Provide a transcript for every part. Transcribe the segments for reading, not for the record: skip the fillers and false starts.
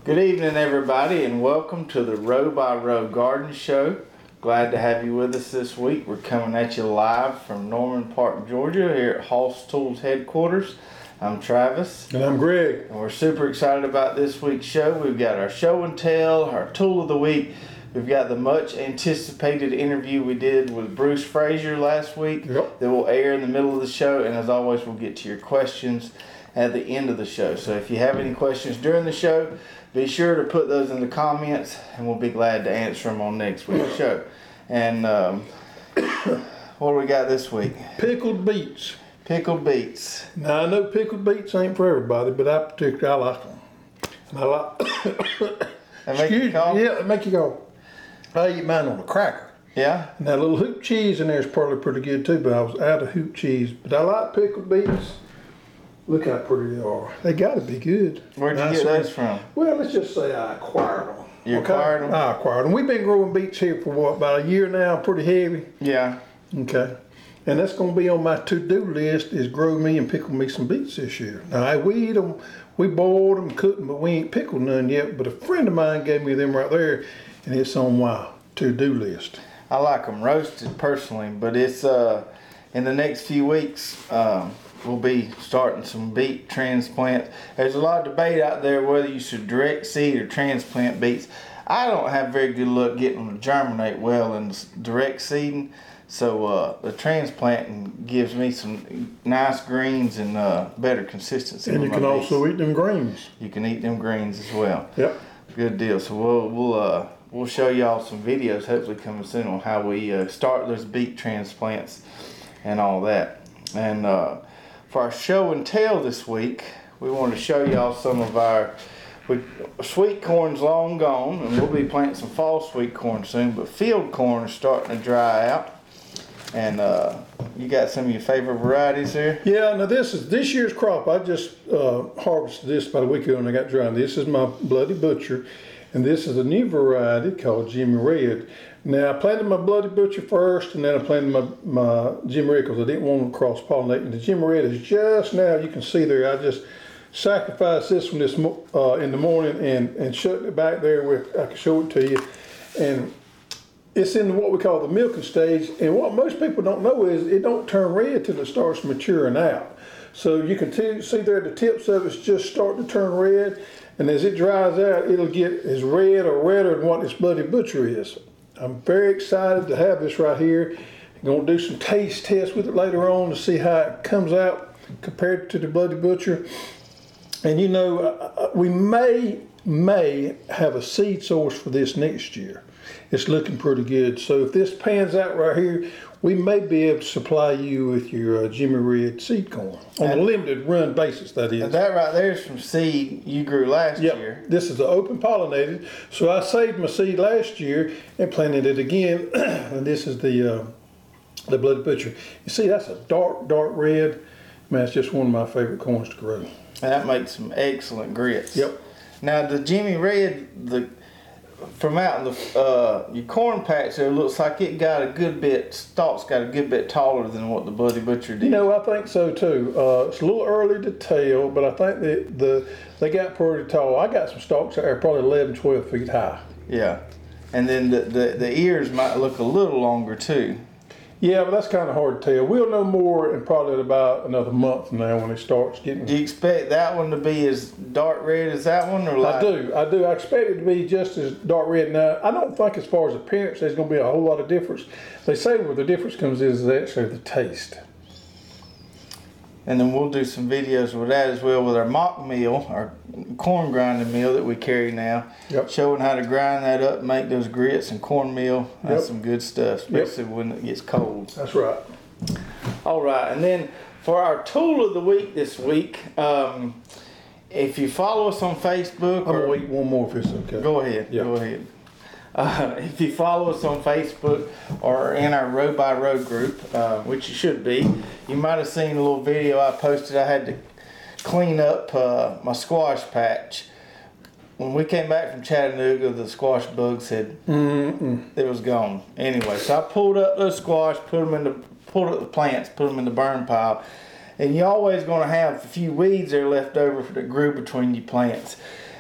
Good evening, everybody, and welcome to the Row by Row Garden Show. Glad to have you with us this week. We're coming at you live from Norman Park, Georgia, here at Hoss Tools headquarters. I'm Travis. And I'm Greg. And we're super excited about this week's show. We've got our show and tell, our tool of the week. We've got the much anticipated interview we did with Bruce Frazier last week that will air in the middle of the show. And as always, we'll get to your questions at the end of the show. So if you have any questions during the show, be sure to put those in the comments and we'll be glad to answer them on next week's show. And what do we got this week? Pickled beets. Pickled beets. Now I know pickled beets ain't for everybody, but I like them. And I like. Excuse me. Yeah, they make you go. I eat mine on a cracker. Yeah. And that little hoop cheese in there is probably pretty good too, but I was out of hoop cheese. But I like pickled beets. Look how pretty they are. They got to be good. Where'd you get those from? Well, let's just say I acquired them. You acquired them? I acquired them. We've been growing beets here for what, about a year now, pretty heavy. Yeah. Okay. And that's going to be on my to-do list is grow me and pickle me some beets this year. Now, we eat them, we boiled them, cooked them, but we ain't pickled none yet. But a friend of mine gave me them right there, and it's on my to-do list. I like them roasted personally, but it's in the next few weeks, we'll be starting some beet transplants. There's a lot of debate out there whether you should direct seed or transplant beets. I don't have very good luck getting them to germinate well in direct seeding. So the transplanting gives me some nice greens and better consistency. And you can also eat them greens. You can eat them greens as well. Yep. Good deal. So we'll show y'all some videos hopefully coming soon on how we start those beet transplants and all that. And for our show and tell this week, we want to show y'all some of our sweet corn's long gone, and we'll be planting some fall sweet corn soon, but field corn is starting to dry out. And you got some of your favorite varieties there? Yeah, now this year's crop. I just harvested this about a week ago and I got dry. This is my Bloody Butcher, and this is a new variety called Jimmy Red. Now I planted my Bloody Butcher first, and then I planted my Jimmy Red because I didn't want them to cross-pollinate. And the Jimmy Red is just now, you can see there, I just sacrificed this one in the morning and shut it back there where I can show it to you. And it's in what we call the milking stage, and what most people don't know is it don't turn red till it starts maturing out. So you can see there the tips of it's just starting to turn red, and as it dries out, it'll get as red or redder than what this Bloody Butcher is. I'm very excited to have this right here. I'm going to do some taste tests with it later on to see how it comes out compared to the Bloody Butcher. And you know, we may have a seed source for this next year. It's looking pretty good. So if this pans out right here, we may be able to supply you with your Jimmy Red seed corn on a limited run basis, that is. And that right there is from seed you grew last year. This is the open pollinated. So I saved my seed last year and planted it again. And this is the Bloody Butcher. You see, that's a dark red. Man, it's just one of my favorite corns to grow. And that makes some excellent grits. Yep. Now the Jimmy Red, from out in your corn patch there, looks like it got a good bit, stalks got a good bit taller than what the Bloody Butcher did. You know, I think so too. It's a little early to tell, but I think they got pretty tall. I got some stalks that are probably 11, 12 feet high. Yeah. And then the ears might look a little longer too. Yeah, but that's kind of hard to tell. We'll know more in probably about another month now when it starts getting. Do you expect that one to be as dark red as that one, or light? I do. I expect it to be just as dark red. Now, I don't think as far as appearance there's going to be a whole lot of difference. They say where the difference comes is actually the taste. And then we'll do some videos with that as well with our mock meal, our corn grinding meal that we carry now. Yep. Showing how to grind that up, make those grits and cornmeal. That's some good stuff, especially when it gets cold. That's right. All right, and then for our tool of the week this week, if you follow us on Facebook, I'm gonna wait one more if it's okay. Go ahead. Yep. Go ahead. If you follow us on Facebook or in our Row by Row group, which you should be, you might have seen a little video I posted. I had to clean up my squash patch. When we came back from Chattanooga, the squash bugs had it was gone. Anyway, so I pulled up those squash, pulled up the plants, put them in the burn pile, and you're always going to have a few weeds there left over that grew between your plants.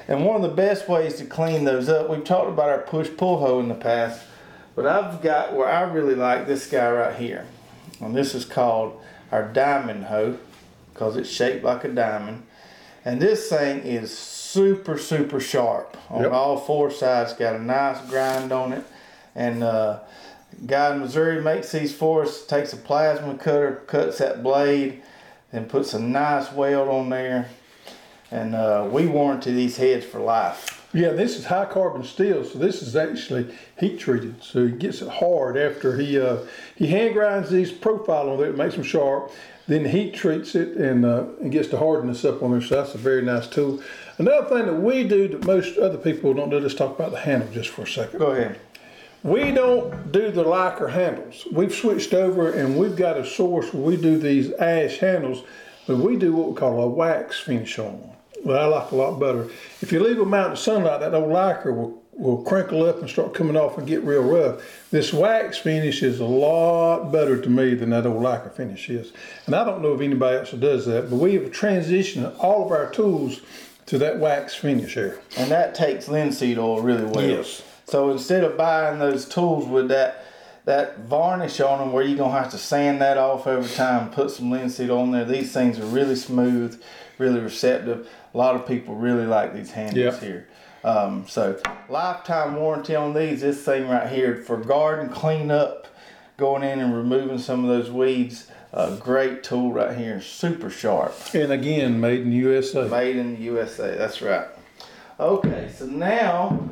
And one of the best ways to clean those up, we've talked about our push-pull hoe in the past, but I've got where I really like this guy right here. And this is called our diamond hoe because it's shaped like a diamond. And this thing is super, super sharp on all four sides. Got a nice grind on it. And guy in Missouri makes these for us, takes a plasma cutter, cuts that blade, and puts a nice weld on there. And we warranty these heads for life. Yeah, this is high carbon steel, so this is actually heat treated. So he gets it hard after he hand grinds these profile on there, it makes them sharp. Then heat treats it and gets the hardness up on there. So that's a very nice tool. Another thing that we do that most other people don't do, let's talk about the handle just for a second. Go ahead. We don't do the lacquer handles. We've switched over and we've got a source where we do these ash handles, but we do what we call a wax finish on them. Well, I like a lot better. If you leave them out in the sunlight, that old lacquer will crinkle up and start coming off and get real rough. This wax finish is a lot better to me than that old lacquer finish is. And I don't know if anybody else does that, but we have transitioned all of our tools to that wax finish here. And that takes linseed oil really well. Yes. So instead of buying those tools with that varnish on them where you're going to have to sand that off every time, put some linseed on there, these things are really smooth, really receptive. A lot of people really like these handles here. So lifetime warranty on these. This thing right here for garden cleanup, going in and removing some of those weeds. Great tool right here, super sharp. And again, made in the USA. Made in the USA, that's right. Okay, so now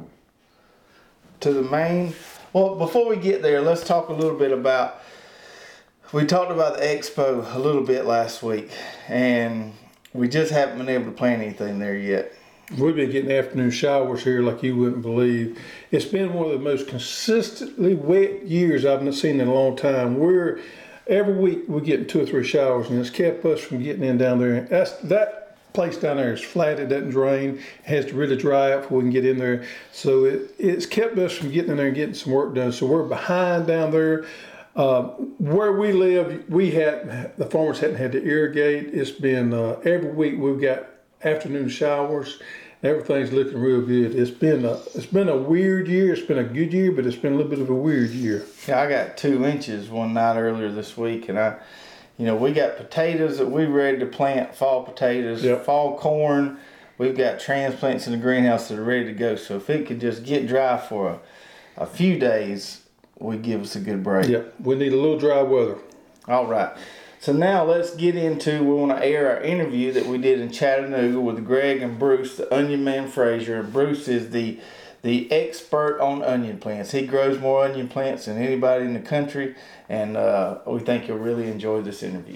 to the main. Well, before we get there, let's talk a little bit about, we talked about the expo a little bit last week, and we just haven't been able to plant anything there yet. We've been getting afternoon showers here like you wouldn't believe. It's been one of the most consistently wet years I've seen in a long time. Every week we're getting 2 or 3 showers, and it's kept us from getting in down there. That place down there is flat, it doesn't drain, it has to really dry up before we can get in there. So it's kept us from getting in there and getting some work done. So we're behind down there. Where we live, the farmers hadn't had to irrigate. It's been every week we've got afternoon showers. Everything's looking real good. It's been a weird year. It's been a good year, but it's been a little bit of a weird year. Yeah, I got 2 inches one night earlier this week, and we got potatoes that we're ready to plant, fall potatoes, fall corn. We've got transplants in the greenhouse that are ready to go. So if it could just get dry for a few days, would give us a good break. Yep, we need a little dry weather. All right. So now let's get into, we want to air our interview that we did in Chattanooga with Greg and Bruce, the Onion Man Frazier. Bruce is the expert on onion plants. He grows more onion plants than anybody in the country, and we think you'll really enjoy this interview.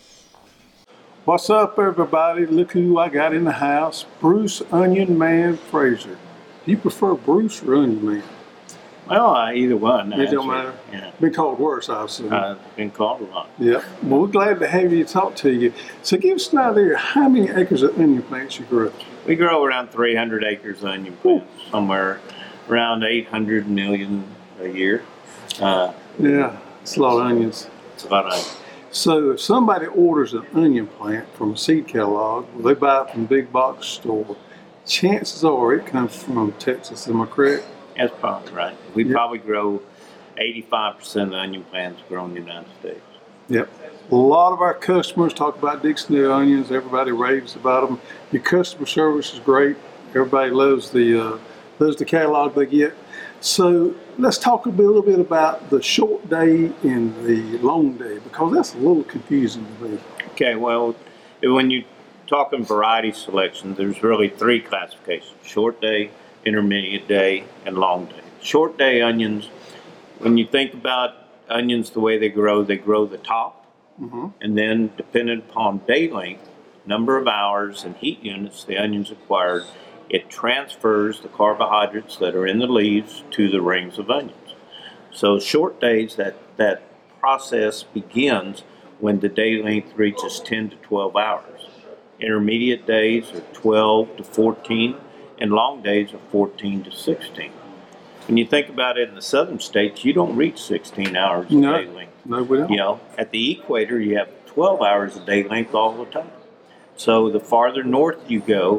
What's up, everybody? Look who I got in the house, Bruce Onion Man Frazier. Do you prefer Bruce or Onion Man? Well, either one. It don't matter. Yeah. Been called worse, I've seen. Been called a lot. Yeah. Well, we're glad to have you talk to you. So give us an idea, how many acres of onion plants you grow? We grow around 300 acres of onion plants, somewhere around 800 million a year. Yeah, it's a lot of onions. It's a lot of onions. So if somebody orders an onion plant from a seed catalog, they buy it from a big box store, chances are it comes from Texas. Am I correct? That's probably right. We probably grow 85% of the onion plants grown in the United States. Yep. A lot of our customers talk about Dixondale onions. Everybody raves about them. Your customer service is great. Everybody loves the catalog they get. So let's talk a little bit about the short day and the long day, because that's a little confusing to me. Okay, well, when you're talking variety selection, there's really 3 classifications: short day, intermediate day, and long day. Short day onions, when you think about onions the way they grow the top, and then depending upon day length, number of hours, and heat units the onions acquired, it transfers the carbohydrates that are in the leaves to the rings of onions. So short days, that process begins when the day length reaches 10 to 12 hours. Intermediate days are 12 to 14, and long days are 14 to 16. When you think about it in the southern states, you don't reach 16 hours of day length. No, we don't. At the equator, you have 12 hours of day length all the time. So the farther north you go,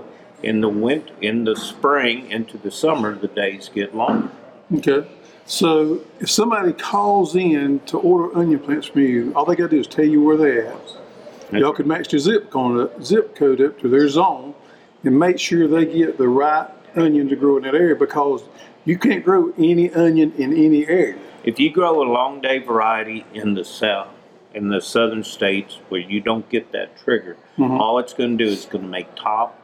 In the spring into the summer, the days get longer. Okay. So if somebody calls in to order onion plants from you, all they got to do is tell you where they're at. Y'all could match the zip code up to their zone and make sure they get the right onion to grow in that area, because you can't grow any onion in any area. If you grow a long day variety in the south, in the southern states where you don't get that trigger, all it's going to do is going to make top,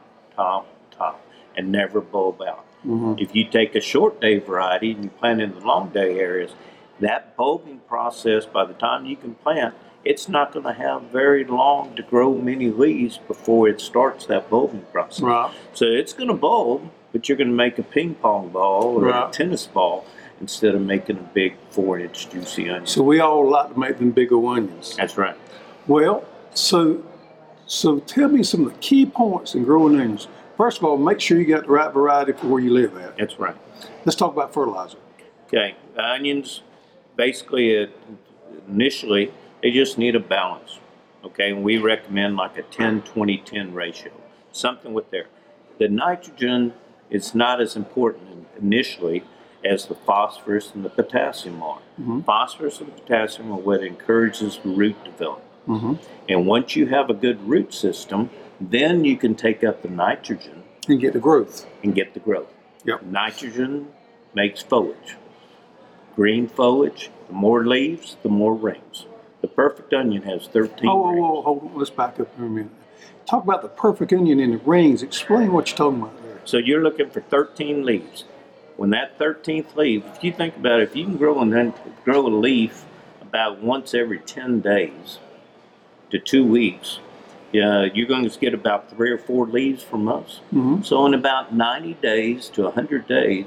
and never bulb out. If you take a short day variety and you plant in the long day areas, that bulbing process, by the time you can plant, it's not going to have very long to grow many leaves before it starts that bulbing process. Right. So it's going to bulb, but you're going to make a ping pong ball or a tennis ball instead of making a big 4-inch juicy onion. So we all like to make them bigger onions. That's right. Well, so tell me some of the key points in growing onions. First of all, make sure you got the right variety for where you live at. That's right. Let's talk about fertilizer. Okay, the onions, basically, initially, they just need a balance. Okay, and we recommend like a 10-20-10 ratio, something with there. The nitrogen is not as important initially as the phosphorus and the potassium are. Phosphorus and potassium are what encourages root development. And once you have a good root system, then you can take up the nitrogen and get the growth. Yep. Nitrogen makes foliage. Green foliage, the more leaves, the more rings. The perfect onion has 13 rings. Hold on. Let's back up here a minute. Talk about the perfect onion and the rings. Explain what you're talking about there. So you're looking for 13 leaves. When that 13th leaf, if you think about it, if you can grow a leaf about once every 10 days to 2 weeks, you're going to get about 3 or 4 leaves from us. So in about 90 days to 100 days,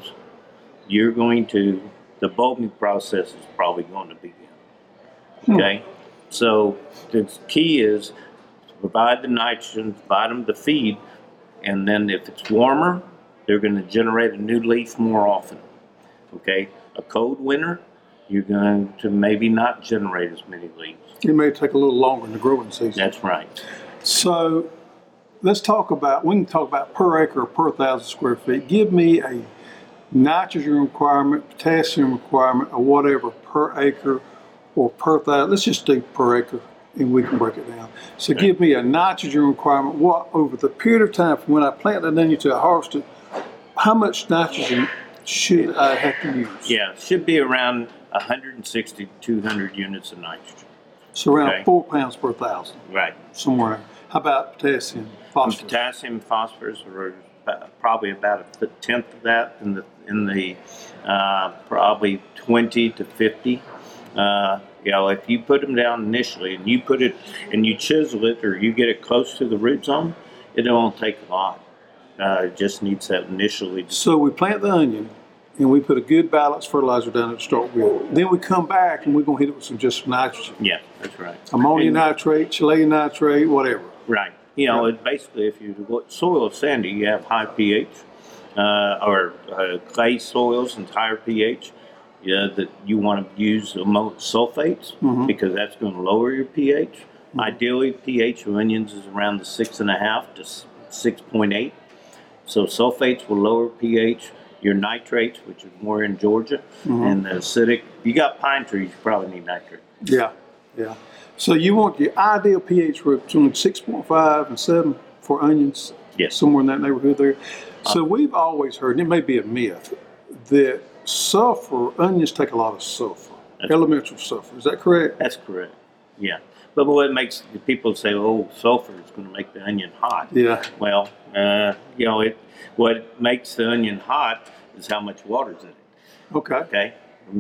the bulbing process is probably going to begin. Okay? So the key is to provide the nitrogen, provide them the feed, and then if it's warmer, they're going to generate a new leaf more often. Okay? A cold winter, you're going to maybe not generate as many leaves. It may take a little longer in the growing season. That's right. So we can talk about per acre or per 1,000 square feet. Give me a nitrogen requirement, potassium requirement, or whatever per acre or per 1,000. Let's just do per acre and we can break it down. So give me a nitrogen requirement. What, over the period of time from when I plant an onion to I harvest it, how much nitrogen should I have to use? Yeah, it should be around 160 to 200 units of nitrogen. So around 4 pounds per 1,000. Right. Somewhere. How about potassium, phosphorus? Potassium, phosphorus are probably about a tenth of that in the probably 20 to 50. If you put them down initially and you put it and you chisel it or you get it close to the root zone, it won't take a lot. It just needs that initially. So we plant the onion and we put a good balanced fertilizer down at the start with. Then we come back and we're going to hit it with some just nitrogen. Yeah, that's right. Ammonium nitrate, chilean nitrate, whatever. Right. It basically, if your soil is sandy, you have high pH, or clay soils and higher pH. That you want to use sulfates because that's going to lower your pH. Ideally, pH of onions is around the 6.5 to 6.8. So sulfates will lower pH. Your nitrates, which is more in Georgia, and the acidic. You got pine trees, you probably need nitrate. Yeah. So you want the ideal pH between 6.5 and 7 for onions? Yes. Somewhere in that neighborhood there. So we've always heard, and it may be a myth, that onions take a lot of sulfur, elemental sulfur. Is that correct? That's correct. Yeah. But what makes people say, sulfur is going to make the onion hot. Yeah. Well, what makes the onion hot is how much water's in it. Okay. Okay. What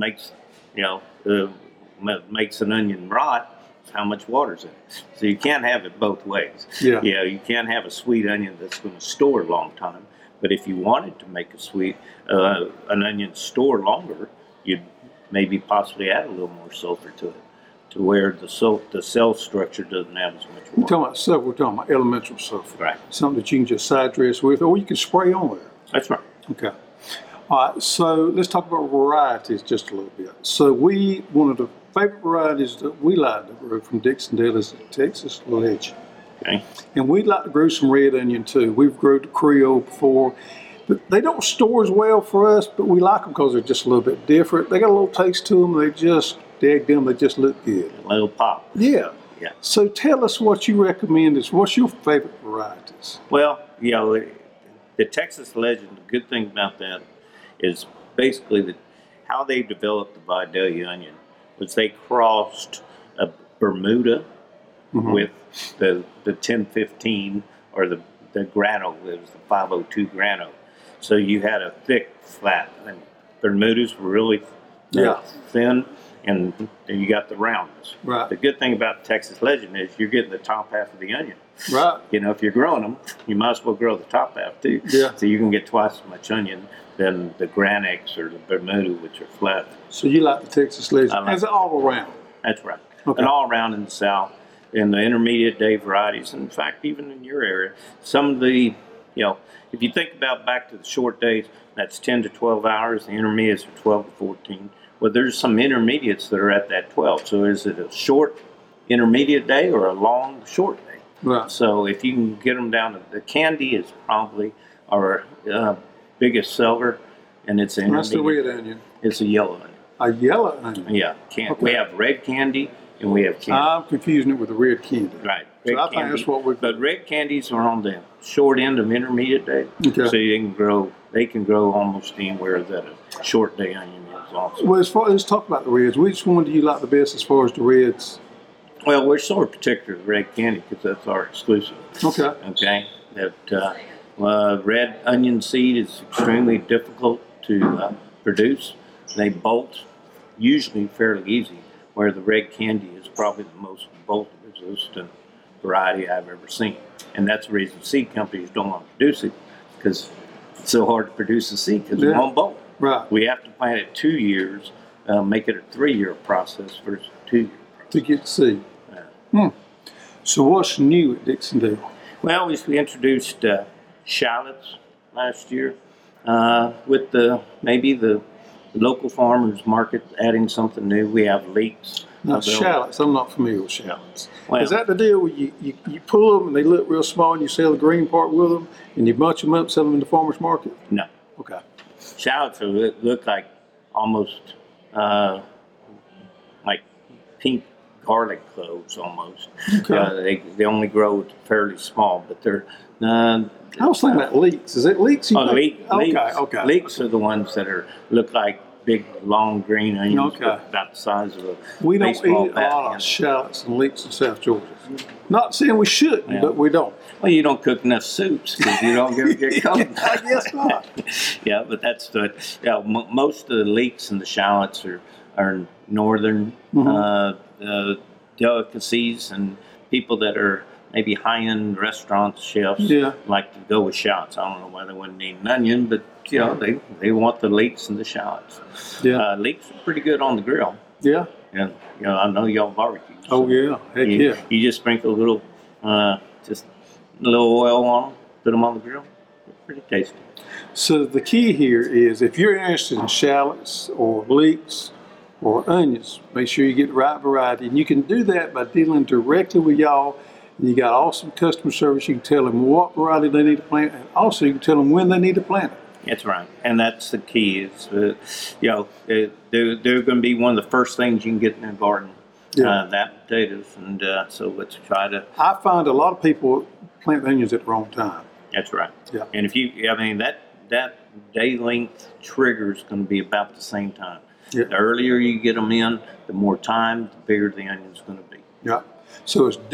makes an onion rot is how much water's in it. So you can't have it both ways. Yeah. You can't have a sweet onion that's going to store a long time. But if you wanted to make an onion store longer, you'd maybe possibly add a little more sulfur to it, to where the cell structure doesn't have as much water. We're talking about sulfur, we're talking about elemental sulfur. Right. Something that you can just side dress with, or you can spray on there. That's right. Okay. All right, so let's talk about varieties just a little bit. So one of the favorite varieties that we like to grow from Dixondale is the Texas Legend. Okay. And we'd like to grow some red onion too. We've grown the Creole before. But they don't store as well for us, but we like them because they're just a little bit different. They got a little taste to them. They just look good. A little pop. Yeah. Yeah. So tell us what you recommend. What's your favorite varieties? Well, the Texas Legend, the good thing about that is basically how they developed the Vidalia onion was they crossed a Bermuda with the 1015 or the Grano. It was the 502 Grano. So you had a thick, flat, and Bermudas were really thin, and then you got the roundness. Right. The good thing about Texas Legend is you're getting the top half of the onion. Right. If you're growing them, you might as well grow the top half too. Yeah. So you can get twice as much onion than the Granex or the Bermuda, which are flat. So you like the Texas Legend as all around? That's right. Okay. And all around in the South, in the intermediate day varieties. In fact, even in your area, some of the, if you think about back to the short days, that's 10 to 12 hours. The intermediates are 12 to 14. Well, there's some intermediates that are at that 12. So is it a short intermediate day or a long short day? Right. So if you can get them down to the candy is probably our biggest seller, and it's an That's the intermediate. red onion. It's a yellow onion. A yellow onion. Yeah, Okay. We have red candy and we have candy. I'm confusing it with the red candy. Right. So I think that's what we. But red candies are on the short end of intermediate day, Okay. so they can grow almost anywhere that a short day onion is also. Well, let's talk about the reds. Which one do you like the best as far as the reds? Well, we're sort of particular with red candy because that's our exclusive. Okay. Okay. That red onion seed is extremely difficult to produce. They bolt usually fairly easy, where the red candy is probably the most bolt resistant variety I've ever seen. And that's the reason seed companies don't want to produce it, because it's so hard to produce a seed because it won't bolt. Right. We have to plant it 2 years, make it a 3-year process versus a 2-year process. To get seed. So what's new at Dixondale? Well, we introduced shallots last year with maybe the local farmers market adding something new. We have leeks. Now, shallots, I'm not familiar with shallots. Well, is that the deal where you pull them and they look real small and you sell the green part with them and you bunch them up, sell them in the farmer's market? No. Okay. Shallots look like almost like pink garlic cloves almost. Okay. They only grow fairly small, but they're. I was thinking about leeks. Is it leeks? Leeks. Okay. Leeks are the ones that look like big, long green onions about the size of a We don't baseball eat a bat. lot of shallots and leeks in South Georgia. Not saying we shouldn't, but we don't. Well, you don't cook enough soups because you don't get covered. I guess not. Yeah, but that's the most of the leeks and the shallots are northern delicacies, and people that are maybe high-end restaurant chefs like to go with shallots. I don't know why they wouldn't need an onion, but they want the leeks and the shallots. Yeah. Leeks are pretty good on the grill. Yeah. And I know y'all barbecue. Oh yeah. Heck yeah. You just sprinkle a little, just a little oil on them, put them on the grill. They're pretty tasty. So the key here is if you're interested in shallots or leeks or onions, make sure you get the right variety. And you can do that by dealing directly with y'all. And you got awesome customer service. You can tell them what variety they need to plant, and also you can tell them when they need to plant it. That's right, and that's the key. Is they're going to be one of the first things you can get in the garden. That potatoes, and so let's try to. I find a lot of people plant onions at the wrong time. That's right. Yeah. And if that day length trigger is going to be about the same time. Yeah. The earlier you get them in, the more time, the bigger the onion's going to be. Yeah. So it's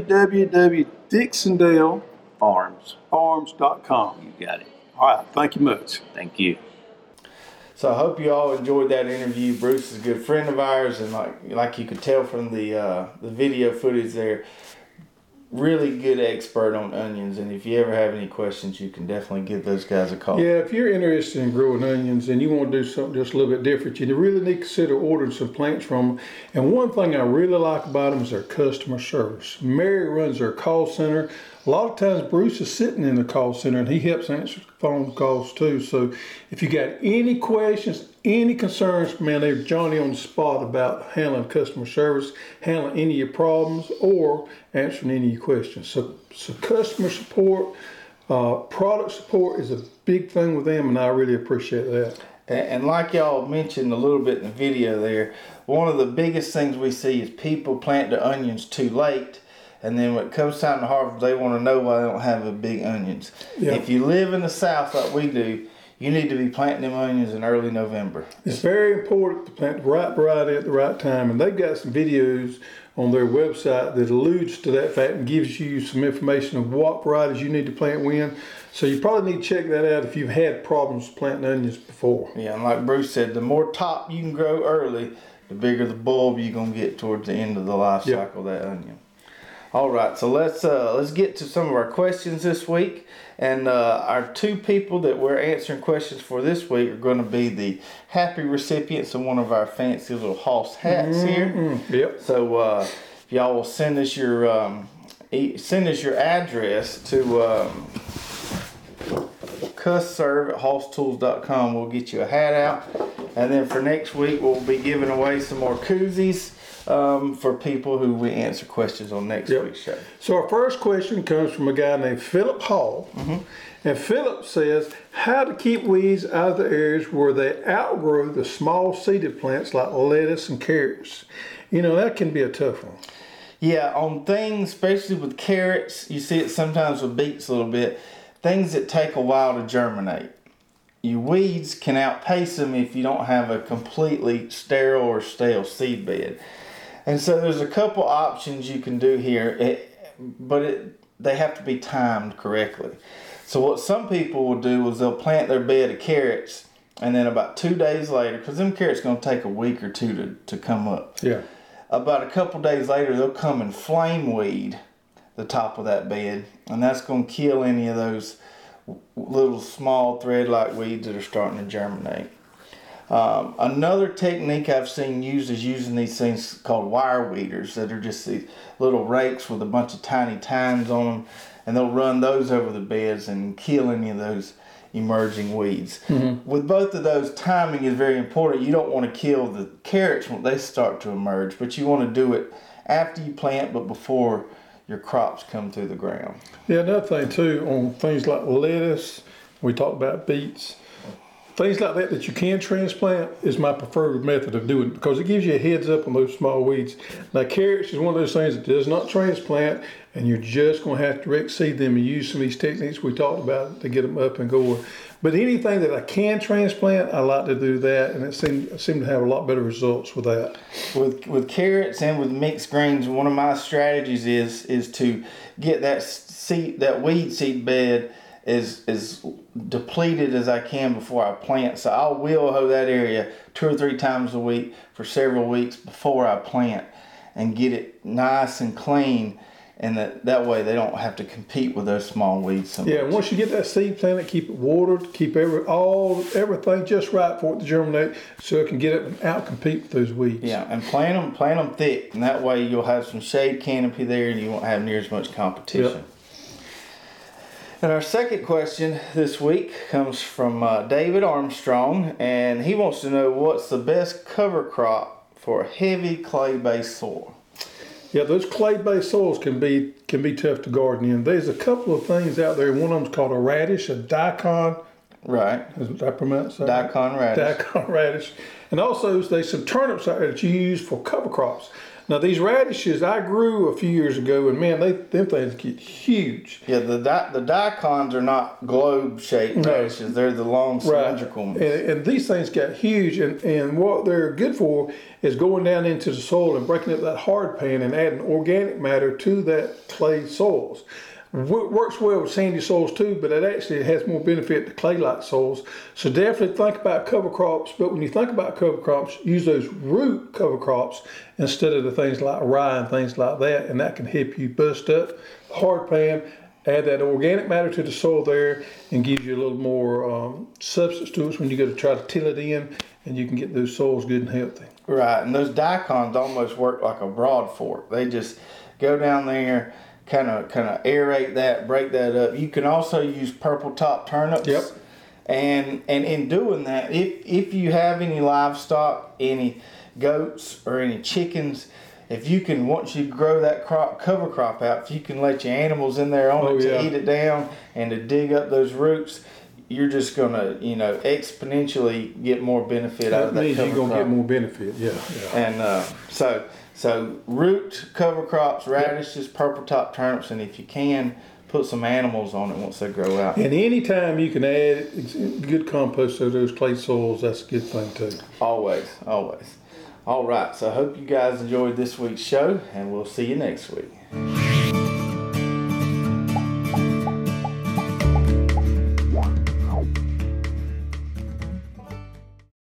www.dixondalefarms.com. You got it. All right. Thank you much. Thank you. So I hope you all enjoyed that interview. Bruce is a good friend of ours, and like you could tell from the video footage there, really good expert on onions. And if you ever have any questions, you can definitely give those guys a call. Yeah, if you're interested in growing onions and you want to do something just a little bit different, you really need to consider ordering some plants from them. And one thing I really like about them is their customer service. Mary runs their call center. A lot of times Bruce is sitting in the call center and he helps answer phone calls too. So if you got any questions, any concerns, man, they're Johnny on the spot about handling customer service, handling any of your problems, or answering any of your questions. So customer support, product support is a big thing with them, and I really appreciate that. And like y'all mentioned a little bit in the video there, one of the biggest things we see is people plant their onions too late. And then when it comes time to harvest, they want to know why they don't have a big onions. Yeah. If you live in the South like we do, you need to be planting them onions in early November. It's very important to plant the right variety at the right time. And they've got some videos on their website that alludes to that fact and gives you some information of what varieties you need to plant when. So you probably need to check that out if you've had problems planting onions before. Yeah, and like Bruce said, the more top you can grow early, the bigger the bulb you're going to get towards the end of the life cycle of that onion. All right, so let's get to some of our questions this week. And our two people that we're answering questions for this week are going to be the happy recipients of one of our fancy little Hoss hats here. Yep. So if y'all will send us your address to cussserve@hosstools.com. We'll get you a hat out. And then for next week, we'll be giving away some more koozies for people who we answer questions on next week's show. So our first question comes from a guy named Philip Hall. And Philip says, how to keep weeds out of the areas where they outgrow the small seeded plants like lettuce and carrots. You know, that can be a tough one. Yeah, on things, especially with carrots, you see it sometimes with beets a little bit, things that take a while to germinate. Your weeds can outpace them if you don't have a completely sterile or stale seed bed. And so there's a couple options you can do here, but they have to be timed correctly. So what some people will do is they'll plant their bed of carrots, and then about 2 days later, because them carrots are going to take a week or two to come up. Yeah. About a couple days later, they'll come and flame weed the top of that bed, and that's going to kill any of those little small thread-like weeds that are starting to germinate. Another technique I've seen used is using these things called wire weeders that are just these little rakes with a bunch of tiny tines on them, and they'll run those over the beds and kill any of those emerging weeds. With both of those, timing is very important. You don't want to kill the carrots when they start to emerge, but you want to do it after you plant but before your crops come through the ground. Yeah, another thing too, on things like lettuce, we talked about beets, things like that you can transplant is my preferred method of doing it because it gives you a heads up on those small weeds. Now carrots is one of those things that does not transplant, and you're just going to have to direct seed them and use some of these techniques we talked about to get them up and going. But anything that I can transplant, I like to do that, and it seem to have a lot better results with that. With carrots and with mixed greens, one of my strategies is to get that weed seed bed as depleted as I can before I plant. So I'll wheel hoe that area 2 or 3 times a week for several weeks before I plant and get it nice and clean. And that way they don't have to compete with those small weeds so much. Yeah, once you get that seed planted, keep it watered, keep everything just right for it to germinate so it can get it and out-compete with those weeds. Yeah, and plant them thick, and that way you'll have some shade canopy there and you won't have near as much competition. Yep. And our second question this week comes from David Armstrong, and he wants to know what's the best cover crop for a heavy clay-based soil. Yeah, those clay-based soils can be tough to garden in. There's a couple of things out there. One of them's called a radish, a daikon. Right. Did I pronounce that? Daikon radish. Daikon radish. And also there's some turnips out there that you use for cover crops. Now these radishes I grew a few years ago, and man, them things get huge. Yeah, the daikons are not globe-shaped radishes; they're the long cylindrical ones. And these things got huge, and what they're good for is going down into the soil and breaking up that hard pan and adding organic matter to that clay soils. Works well with sandy soils too, but it actually has more benefit to clay-like soils. So definitely think about cover crops, but when you think about cover crops, use those root cover crops instead of the things like rye and things like that, and that can help you bust up the hard pan, add that organic matter to the soil there, and gives you a little more substance to it when you go to try to till it in, and you can get those soils good and healthy. Right, and those daikons almost work like a broad fork. They just go down there, kind of aerate that, break that up. You can also use purple top turnips. Yep. And in doing that, if you have any livestock, any goats or any chickens, if you can, once you grow that cover crop out, if you can let your animals in there on it to eat it down and to dig up those roots, you're just gonna, exponentially get more benefit out of that means cover you're gonna crop. get more benefit. Yeah. And so root cover crops, radishes, purple top turnips, and if you can, put some animals on it once they grow out. And anytime you can add good compost to those clay soils, that's a good thing too. Always. All right, so I hope you guys enjoyed this week's show, and we'll see you next week.